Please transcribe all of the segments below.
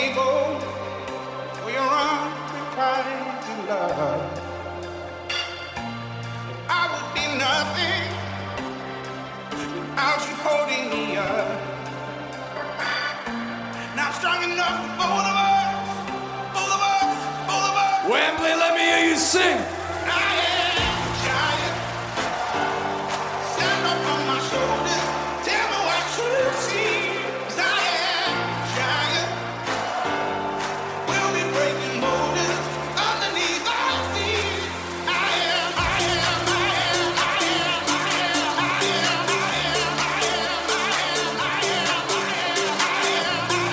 grateful for your unrequited love. I would be nothing without you holding me up. Not strong enough for both of us, both of us, both of us. Wembley, let me hear you sing. I am a giant. Stand up on my shoulders. Tell me what you see. 'Cause I am a giant. We'll be breaking borders underneath our feet. I am, I am, I am, I am, I am, I am, I am, I am, I am, I am, I am, I am, I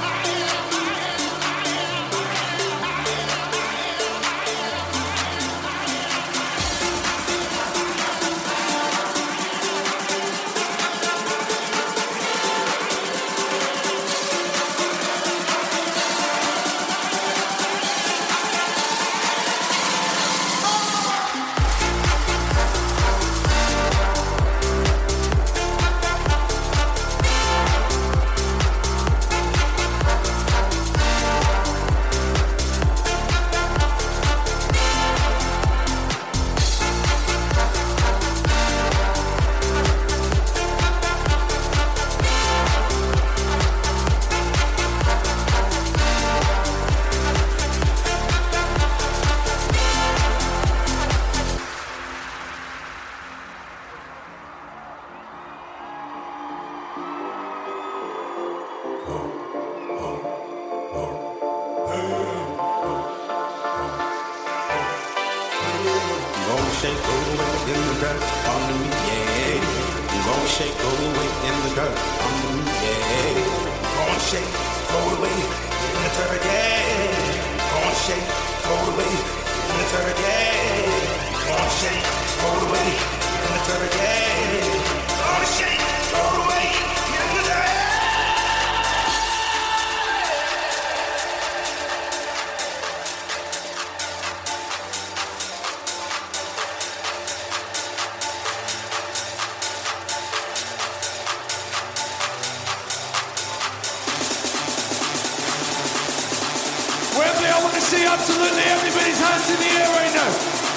shake, roll away in the dirt under me, yeah. You gon' shake, roll away in the dirt under me, yeah. Gon' shake, roll away in the dirt, yeah. Gon' shake, roll away in the dirt, yeah. Gon' shake, roll away in the dirt, yeah. Gon' shake, roll away in the dirt. Wembley, I want to see absolutely everybody's hands in the air right now.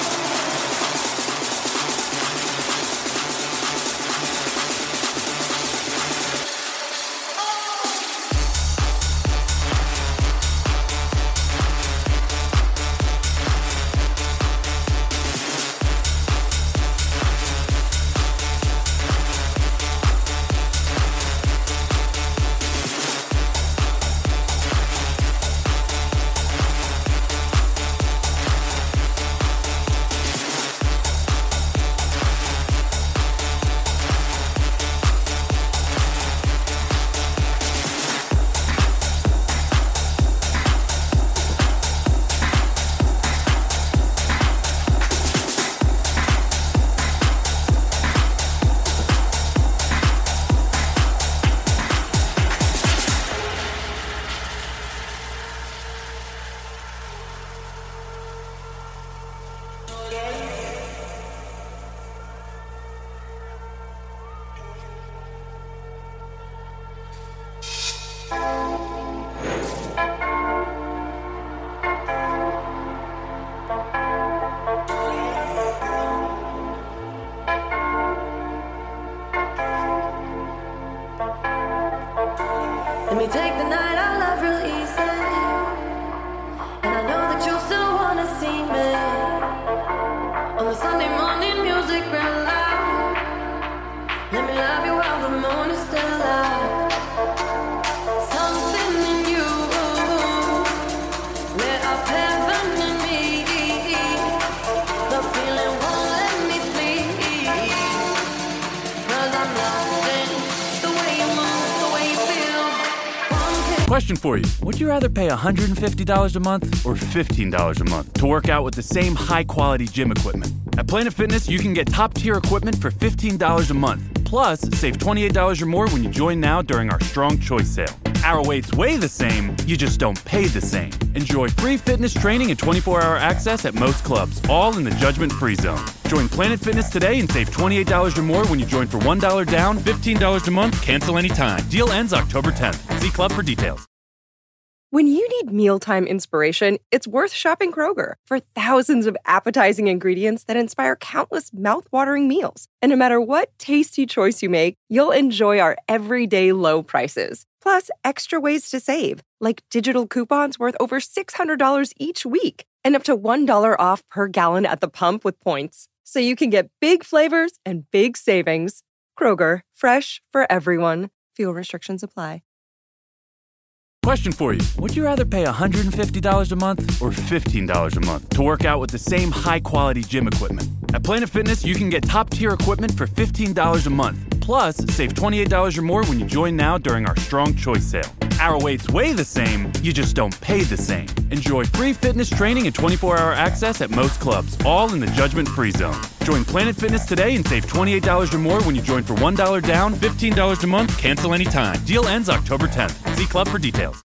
Let me take the night I love real easy. And I know that you still wanna see me. On the Sunday morning music real loud. Let me love you while the moon is still out. Something in you lit up heaven in me. The feeling won't let me sleep. 'Cause I'm lost in the way you move, the way you feel. Question for you. Would you rather pay $150 a month or $15 a month to work out with the same high-quality gym equipment? At Planet Fitness, you can get top-tier equipment for $15 a month. Plus, save $28 or more when you join now during our Strong Choice sale. Our weights weigh the same, you just don't pay the same. Enjoy free fitness training and 24-hour access at most clubs, all in the judgment-free zone. Join Planet Fitness today and save $28 or more when you join for $1 down, $15 a month, cancel anytime. Deal ends October 10th. See club for details. When you need mealtime inspiration, it's worth shopping Kroger for thousands of appetizing ingredients that inspire countless mouth-watering meals. And no matter what tasty choice you make, you'll enjoy our everyday low prices. Plus, extra ways to save, like digital coupons worth over $600 each week and up to $1 off per gallon at the pump with points. So you can get big flavors and big savings. Kroger, fresh for everyone. Fuel restrictions apply. Question for you. Would you rather pay $150 a month or $15 a month to work out with the same high-quality gym equipment? At Planet Fitness, you can get top-tier equipment for $15 a month. Plus, save $28 or more when you join now during our Strong Choice sale. Our weights weigh the same, you just don't pay the same. Enjoy free fitness training and 24-hour access at most clubs, all in the judgment-free zone. Join Planet Fitness today and save $28 or more when you join for $1 down, $15 a month, cancel anytime. Deal ends October 10th. See club for details.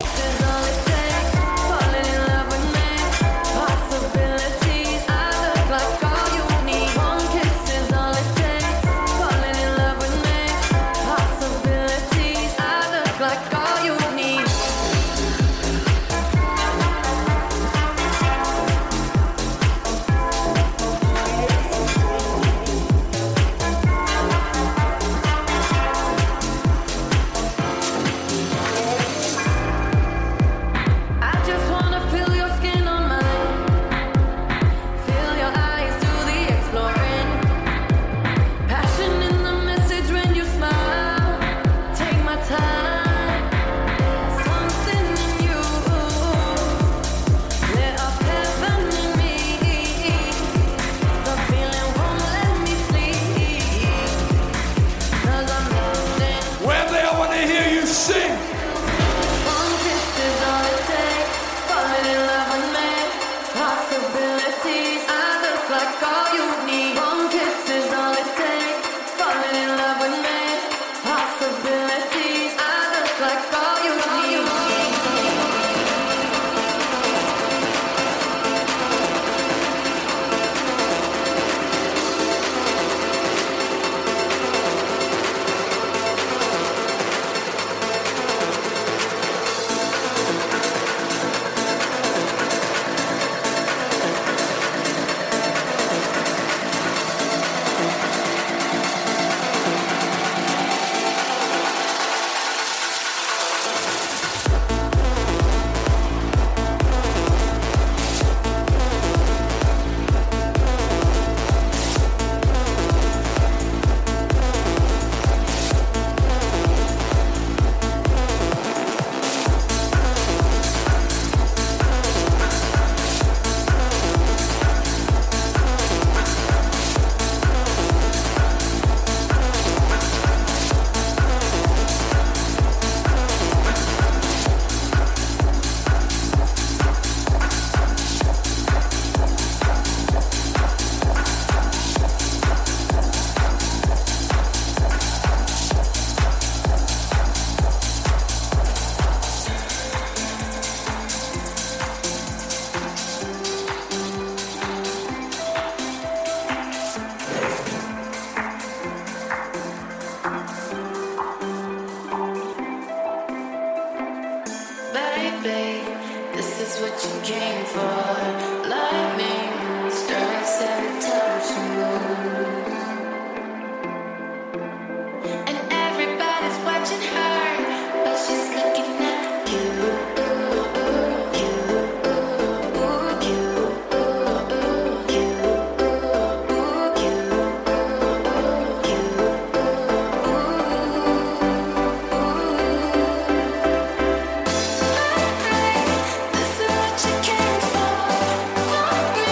This is what you came for.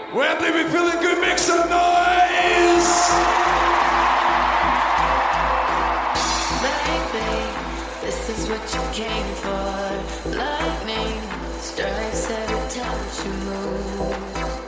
Wembley, we feeling good, make some noise! Baby, this is what you came for. Lightning strikes every time you move.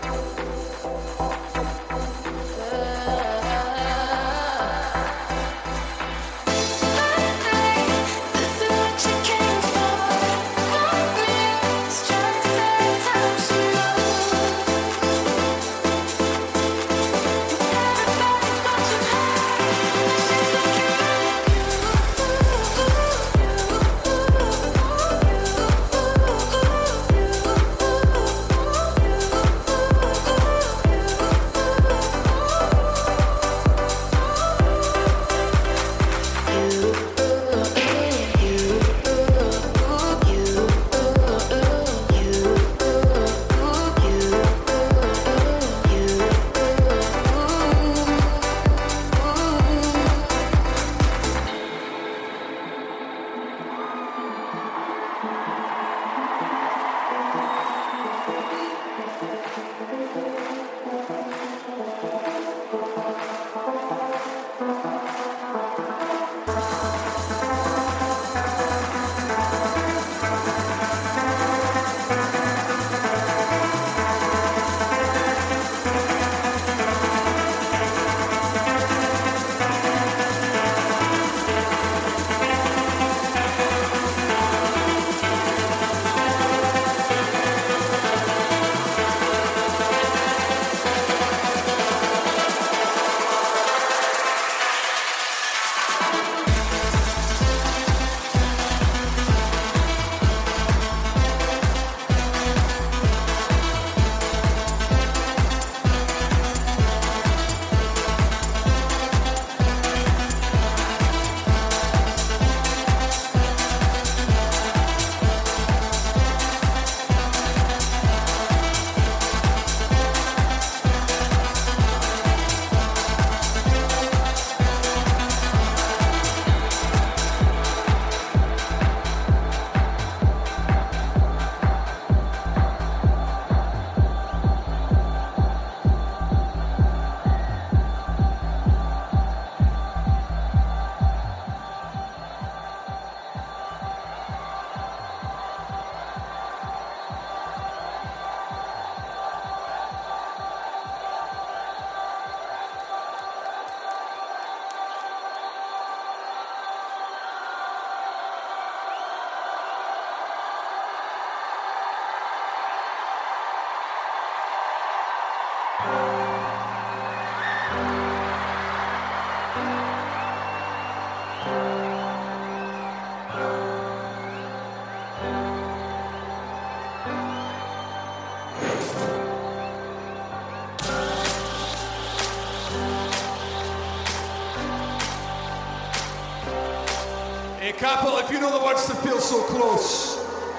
Hey, Capel, if you know the words to Feel So Close,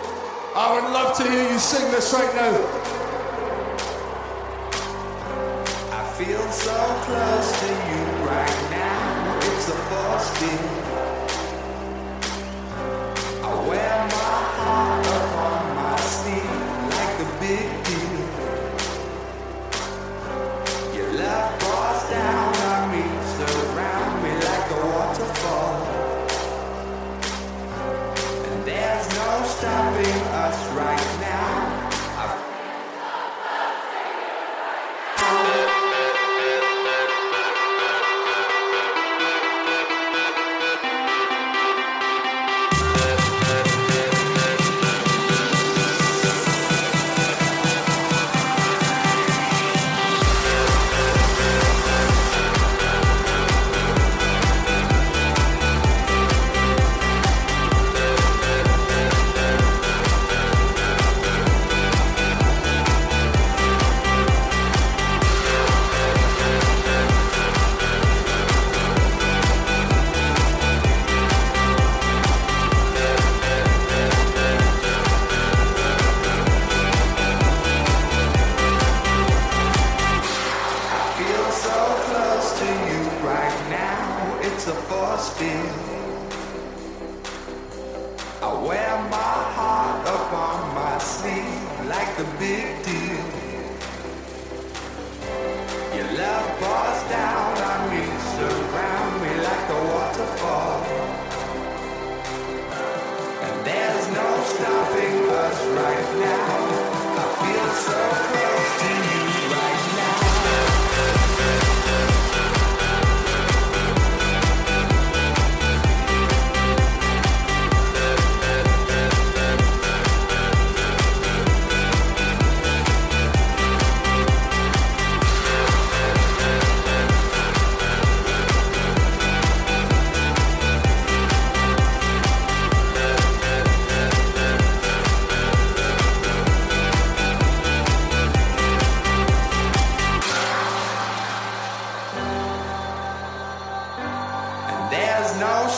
I would love to hear you sing this right now. I feel so close to you right now. It's a force field. I wear my heart upon my sleeve like a big deal. Your love pours down on me, surround me like a waterfall. And there's no stopping us right now.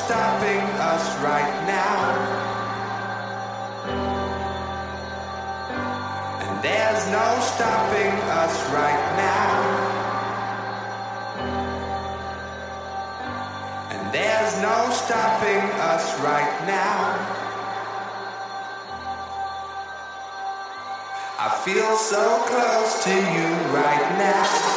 stopping us right now. And there's no stopping us right now. And there's no stopping us right now. I feel so close to you right now.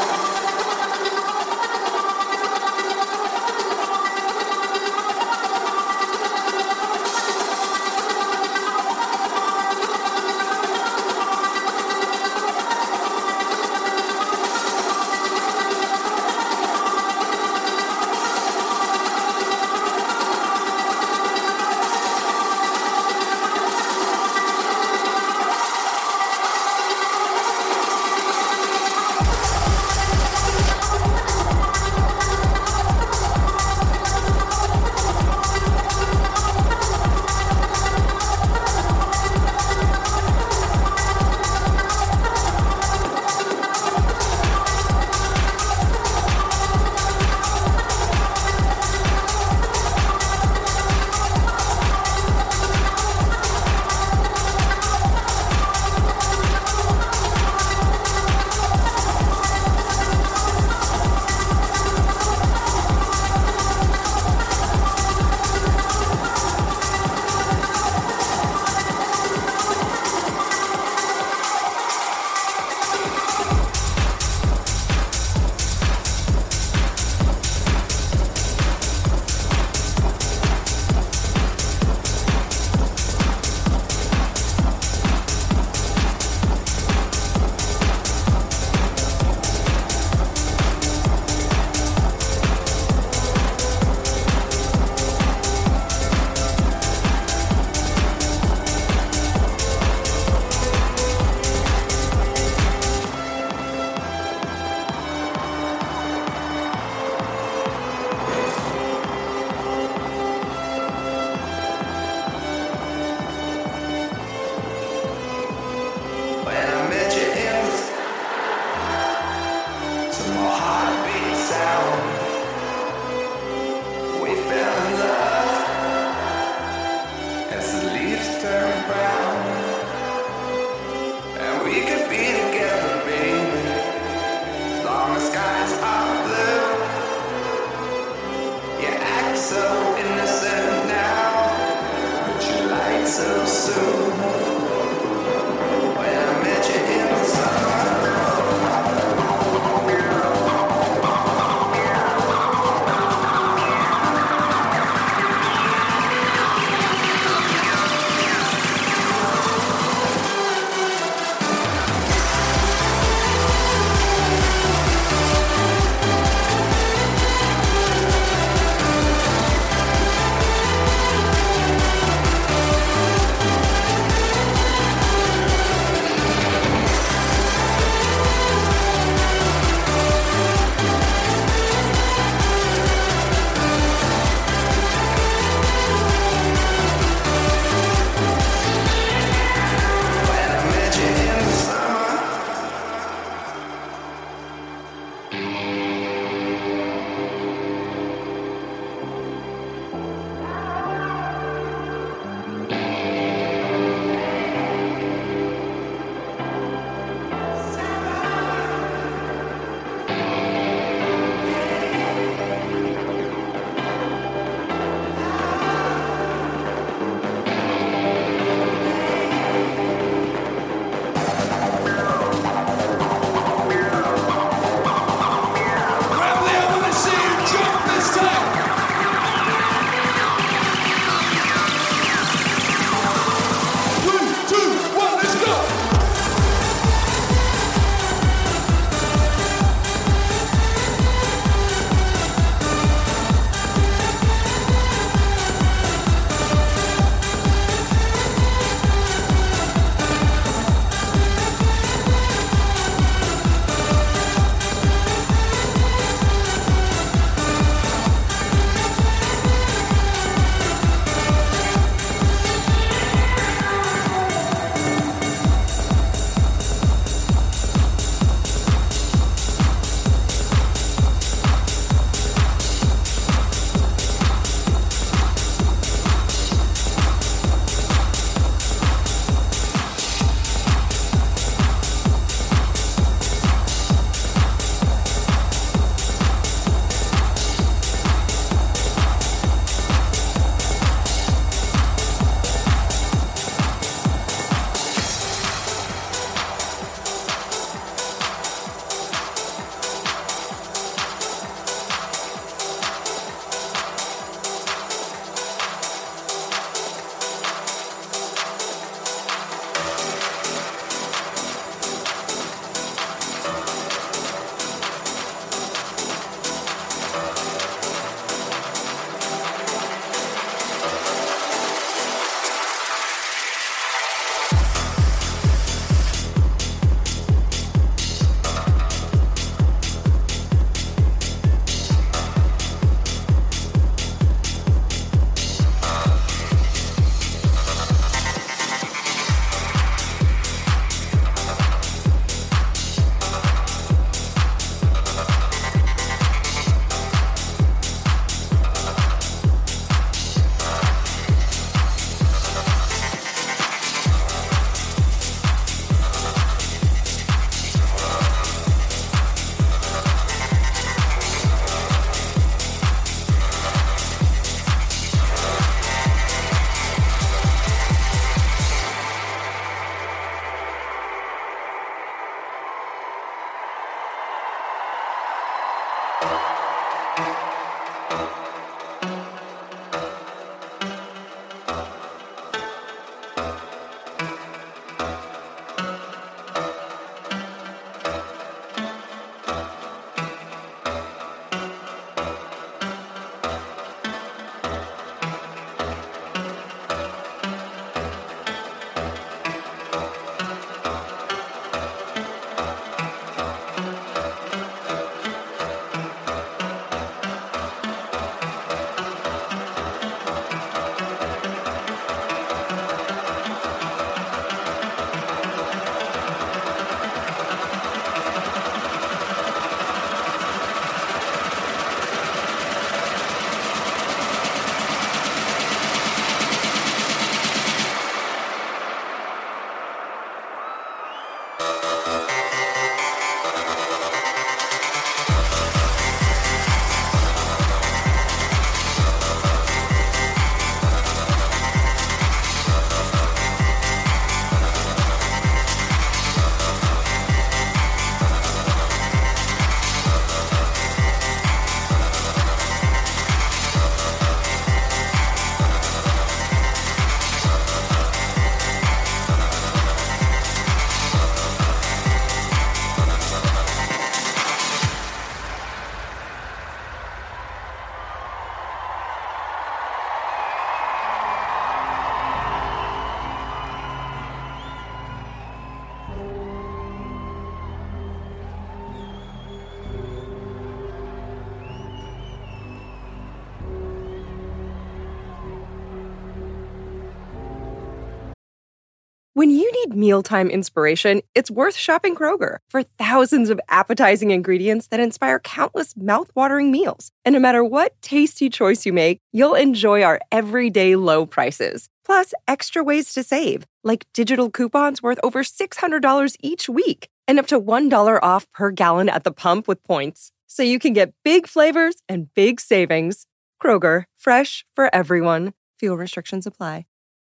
When you need mealtime inspiration, it's worth shopping Kroger for thousands of appetizing ingredients that inspire countless mouth-watering meals. And no matter what tasty choice you make, you'll enjoy our everyday low prices. Plus, extra ways to save, like digital coupons worth over $600 each week and up to $1 off per gallon at the pump with points. So you can get big flavors and big savings. Kroger, fresh for everyone. Fuel restrictions apply.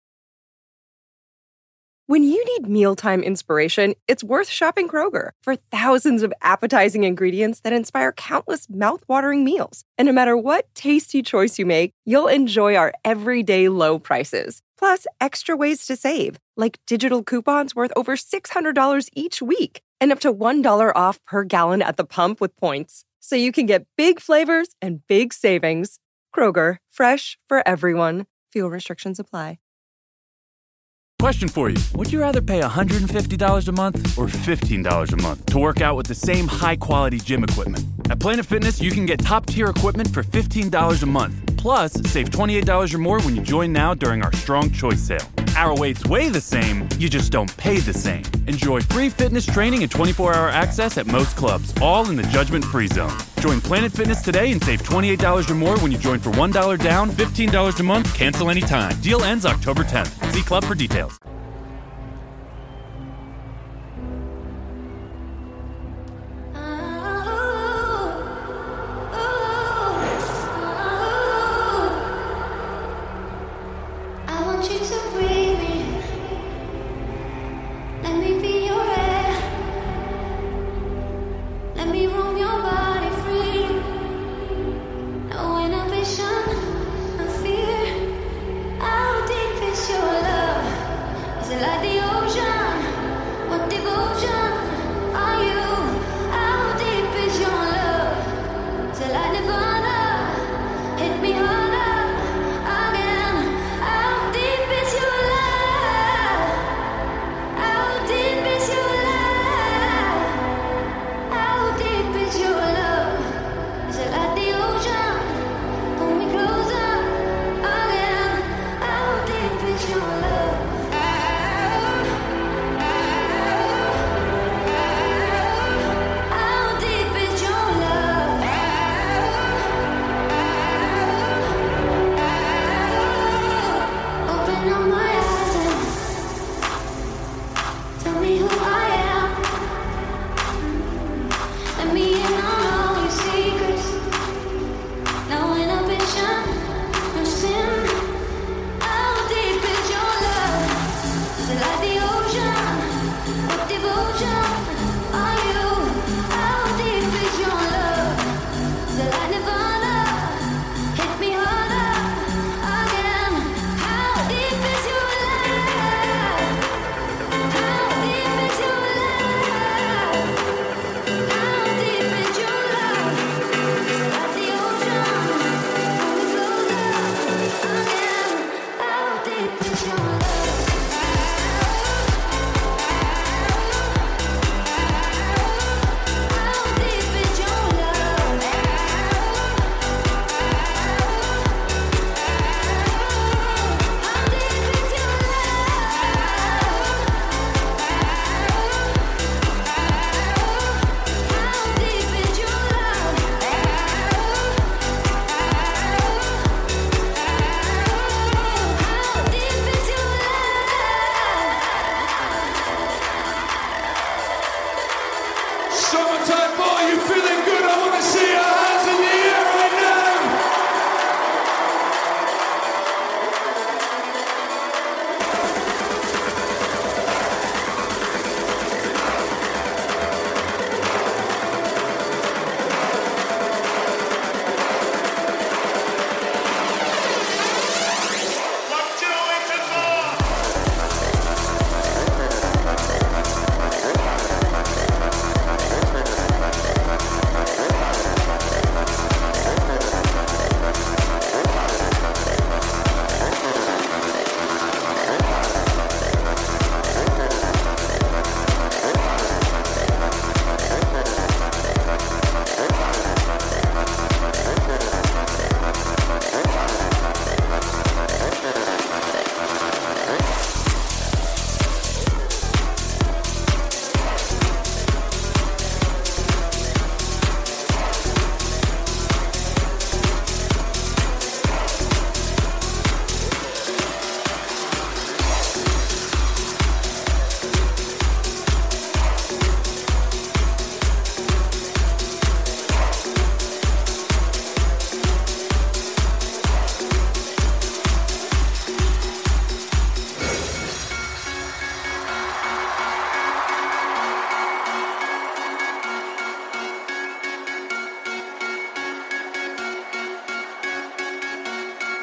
When you need mealtime inspiration, it's worth shopping Kroger for thousands of appetizing ingredients that inspire countless mouth-watering meals. And no matter what tasty choice you make, you'll enjoy our everyday low prices. Plus, extra ways to save, like digital coupons worth over $600 each week and up to $1 off per gallon at the pump with points. So you can get big flavors and big savings. Kroger, fresh for everyone. Fuel restrictions apply. Question for you. Would you rather pay $150 a month or $15 a month to work out with the same high-quality gym equipment? At Planet Fitness, you can get top-tier equipment for $15 a month. Plus, save $28 or more when you join now during our Strong Choice sale. Our weights weigh the same, you just don't pay the same. Enjoy free fitness training and 24-hour access at most clubs, all in the judgment-free zone. Join Planet Fitness today and save $28 or more when you join for $1 down, $15 a month, cancel anytime. Deal ends October 10th. See club for details.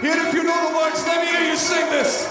And if you know the words, let me hear you sing this.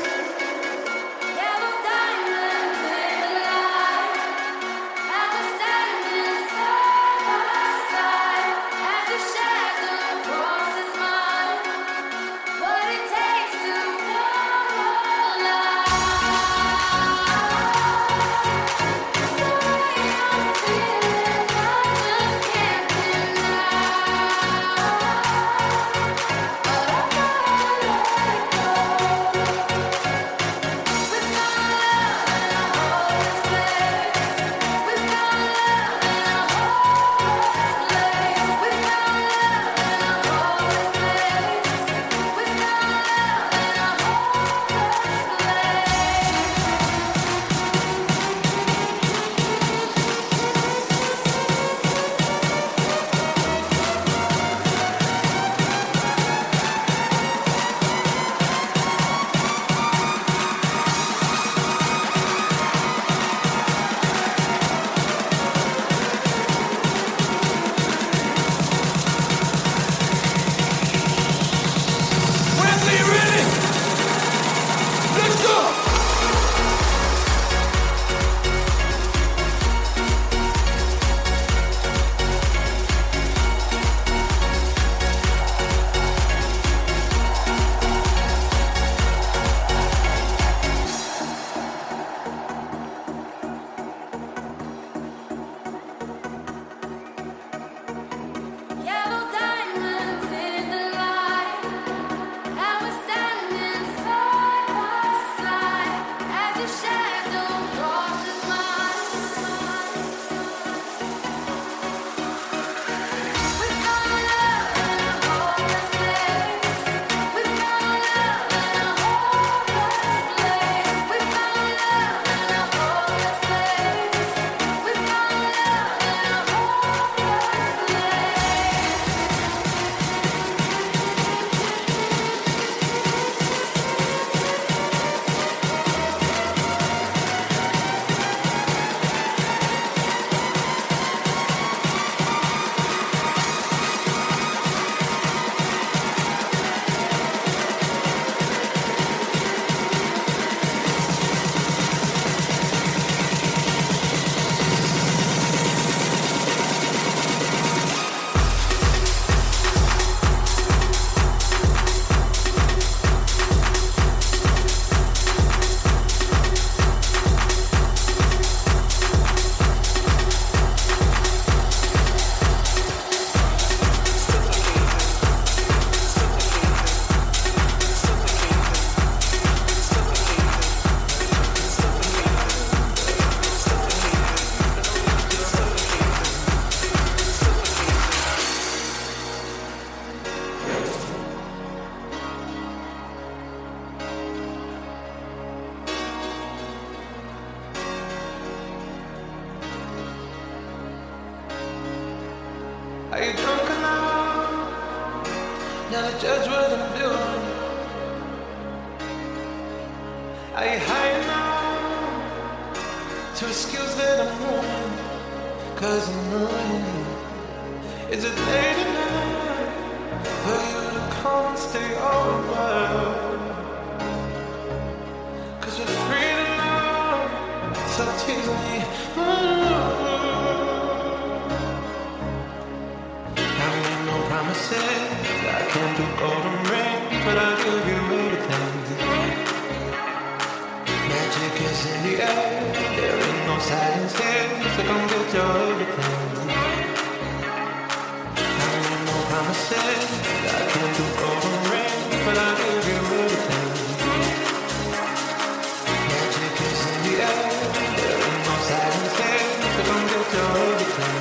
Are you drunk enough? Now to judge what I'm doing. Are you high enough to excuse that I'm ruined? 'Cause I'm ruined. Is it late enough for you to come and stay over? 'Cause we're free tonight, so tease me. Promises I can't do golden rings, but I'll give you everything. Magic is in the air, there ain't no silence here, so come get your everything. I made no promises I can't do golden rings, but I'll give you everything. Magic is in the air, there ain't no silence here, so come get your everything.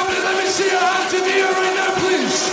family, let me see your hands in the air right now, please.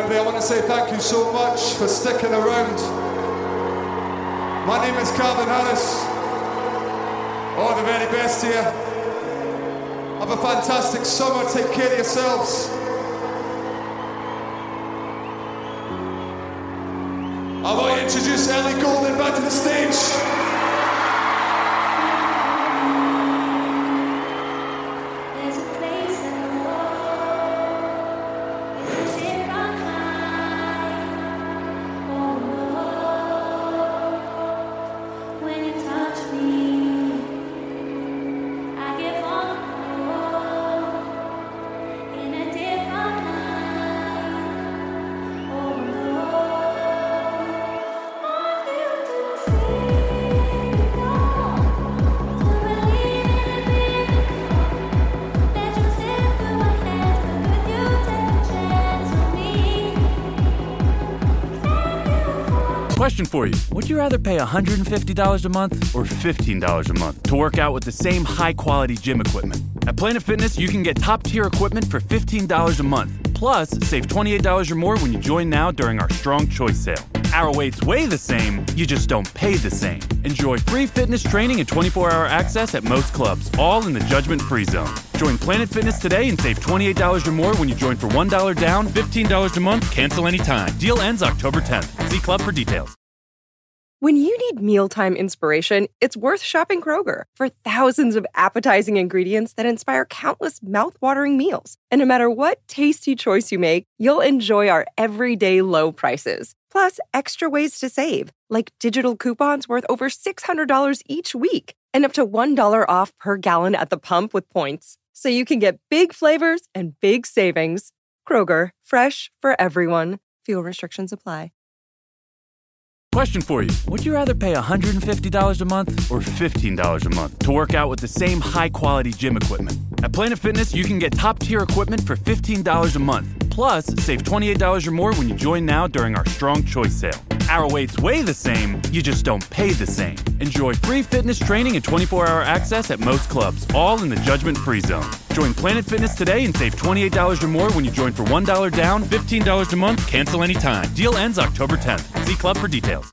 Wembley, I want to say thank you so much for sticking around. My name is Calvin Harris. All the very best here. Have a fantastic summer. Take care of yourselves. I want to introduce Ellie Goulding back to the stage. Question for you. Would you rather pay $150 a month or $15 a month to work out with the same high-quality gym equipment? At Planet Fitness, you can get top-tier equipment for $15 a month. Plus, save $28 or more when you join now during our Strong Choice sale. Our weights weigh the same, you just don't pay the same. Enjoy free fitness training and 24-hour access at most clubs, all in the judgment-free zone. Join Planet Fitness today and save $28 or more when you join for $1 down, $15 a month, cancel anytime. Deal ends October 10th. See club for details. When you need mealtime inspiration, it's worth shopping Kroger for thousands of appetizing ingredients that inspire countless mouth-watering meals. And no matter what tasty choice you make, you'll enjoy our everyday low prices. Plus, extra ways to save, like digital coupons worth over $600 each week and up to $1 off per gallon at the pump with points. So you can get big flavors and big savings. Kroger, fresh for everyone. Fuel restrictions apply. Question for you. Would you rather pay $150 a month or $15 a month to work out with the same high-quality gym equipment? At Planet Fitness, you can get top-tier equipment for $15 a month. Plus, save $28 or more when you join now during our Strong Choice sale. Our weights weigh the same, you just don't pay the same. Enjoy free fitness training and 24-hour access at most clubs, all in the judgment-free zone. Join Planet Fitness today and save $28 or more when you join for $1 down, $15 a month, cancel anytime. Deal ends October 10th. See club for details.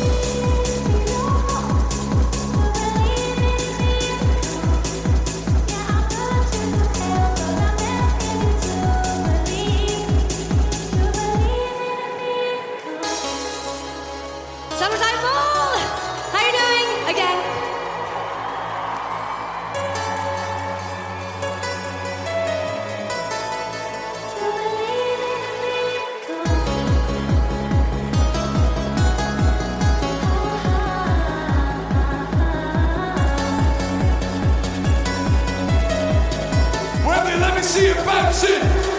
Summertime Ball! How you doing? Again. Wembley, let me see you bouncing.